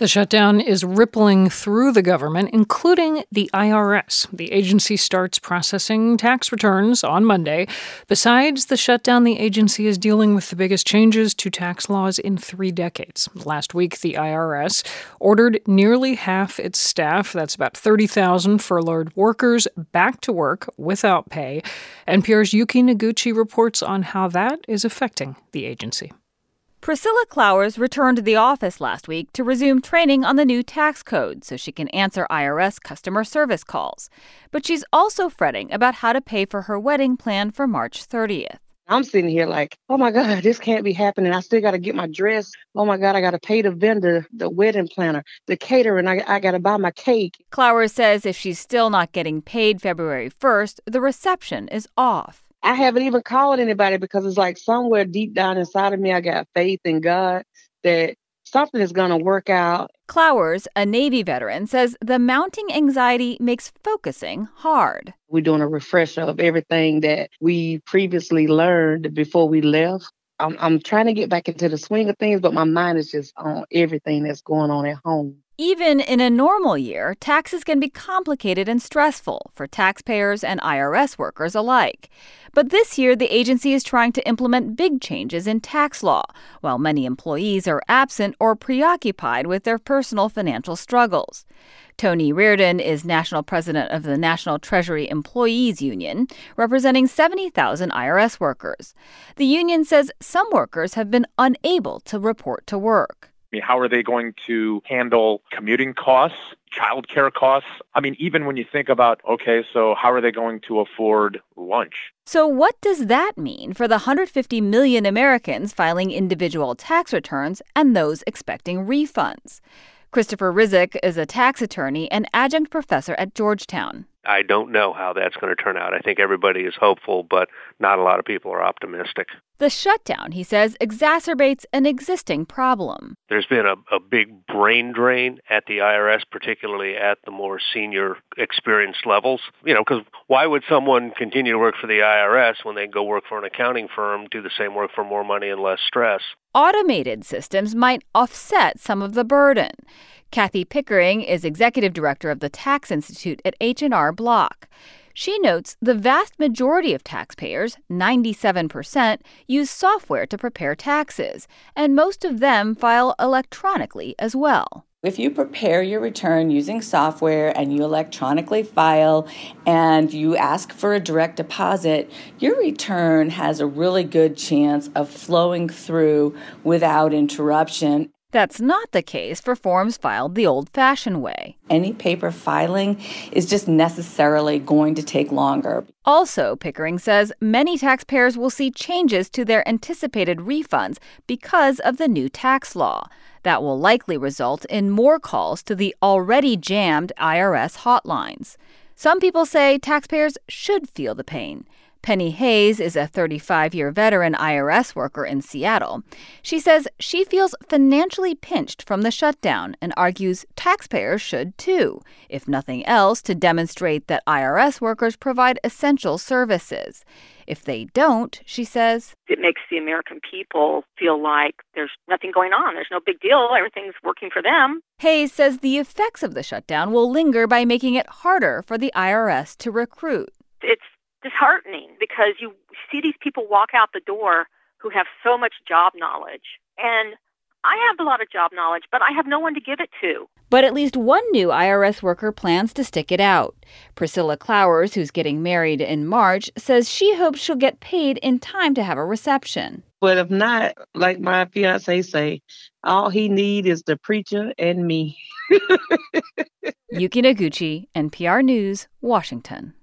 The shutdown is rippling through the government, including the IRS. The agency starts processing tax returns on Monday. Besides the shutdown, the agency is dealing with the biggest changes to tax laws in 3 decades. Last week, the IRS ordered nearly half its staff, that's about 30,000 furloughed workers, back to work without pay. NPR's Yuki Noguchi reports on how that is affecting the agency. Priscilla Clowers returned to the office last week to resume training on the new tax code so she can answer IRS customer service calls. But she's also fretting about how to pay for her wedding planned for March 30th. I'm sitting here like, oh, my God, this can't be happening. I still got to get my dress. Oh, my God, I got to pay the vendor, the wedding planner, the caterer, and I got to buy my cake. Clowers says if she's still not getting paid February 1st, the reception is off. I haven't even called anybody because it's like somewhere deep down inside of me, I got faith in God that something is going to work out. Clowers, a Navy veteran, says the mounting anxiety makes focusing hard. We're doing a refresher of everything that we previously learned before we left. I'm trying to get back into the swing of things, but my mind is just on everything that's going on at home. Even in a normal year, taxes can be complicated and stressful for taxpayers and IRS workers alike. But this year, the agency is trying to implement big changes in tax law, while many employees are absent or preoccupied with their personal financial struggles. Tony Reardon is national president of the National Treasury Employees Union, representing 70,000 IRS workers. The union says some workers have been unable to report to work. How are they going to handle commuting costs, childcare costs? Even when you think about, okay, so how are they going to afford lunch? So what does that mean for the 150 million Americans filing individual tax returns and those expecting refunds? Christopher Rizek is a tax attorney and adjunct professor at Georgetown. I don't know how that's going to turn out. I think everybody is hopeful, but not a lot of people are optimistic. The shutdown, he says, exacerbates an existing problem. There's been a big brain drain at the IRS, particularly at the more senior experienced levels. Because why would someone continue to work for the IRS when they go work for an accounting firm, do the same work for more money and less stress? Automated systems might offset some of the burden. Kathy Pickering is executive director of the Tax Institute at H&R Block. She notes the vast majority of taxpayers, 97%, use software to prepare taxes, and most of them file electronically as well. If you prepare your return using software and you electronically file and you ask for a direct deposit, your return has a really good chance of flowing through without interruption. That's not the case for forms filed the old-fashioned way. Any paper filing is just necessarily going to take longer. Also, Pickering says many taxpayers will see changes to their anticipated refunds because of the new tax law. That will likely result in more calls to the already jammed IRS hotlines. Some people say taxpayers should feel the pain. Penny Hayes is a 35-year veteran IRS worker in Seattle. She says she feels financially pinched from the shutdown and argues taxpayers should too, if nothing else to demonstrate that IRS workers provide essential services. If they don't, she says, it makes the American people feel like there's nothing going on. There's no big deal. Everything's working for them. Hayes says the effects of the shutdown will linger by making it harder for the IRS to recruit. It's disheartening because you see these people walk out the door who have so much job knowledge. And I have a lot of job knowledge, but I have no one to give it to. But at least one new IRS worker plans to stick it out. Priscilla Clowers, who's getting married in March, says she hopes she'll get paid in time to have a reception. But if not, like my fiancé say, all he need is the preacher and me. Yuki Noguchi, NPR News, Washington.